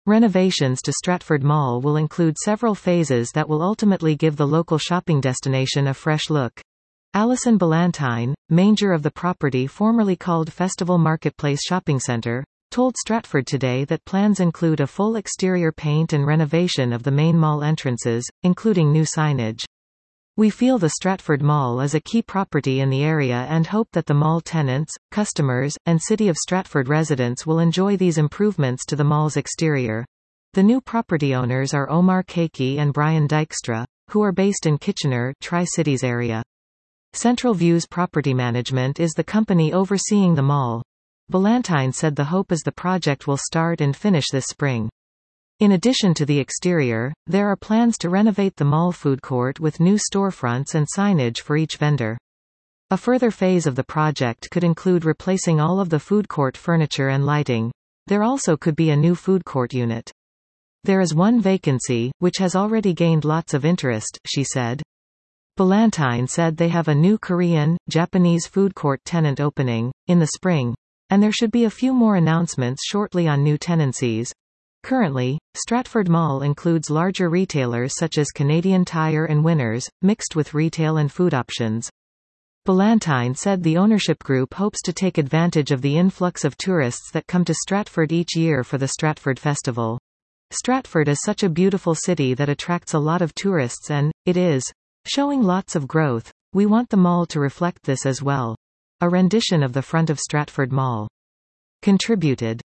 Renovations to Stratford Mall will include several phases that will ultimately give the local shopping destination a fresh look. Alison Ballantyne, manager of the property formerly called Festival Marketplace Shopping Centre, told Stratford Today that plans include a full exterior paint and renovation of the main mall entrances, including new signage. We feel the Stratford Mall is a key property in the area and hope that the mall tenants, customers, and City of Stratford residents will enjoy these improvements to the mall's exterior. The new property owners are Omar Keiki and Brian Dykstra, who are based in Kitchener, Tri-Cities area. Central Views Property Management is the company overseeing the mall. Ballantyne said the hope is the project will start and finish this spring. In addition to the exterior, there are plans to renovate the mall food court with new storefronts and signage for each vendor. A further phase of the project could include replacing all of the food court furniture and lighting. There also could be a new food court unit. There is one vacancy, which has already gained lots of interest, she said. Ballantyne said they have a new Korean, Japanese food court tenant opening in the spring, and there should be a few more announcements shortly on new tenancies. Currently, Stratford Mall includes larger retailers such as Canadian Tire and Winners, mixed with retail and food options. Ballantyne said the ownership group hopes to take advantage of the influx of tourists that come to Stratford each year for the Stratford Festival. Stratford is such a beautiful city that attracts a lot of tourists and, it is, showing lots of growth. We want the mall to reflect this as well. A rendition of the front of Stratford Mall. Contributed.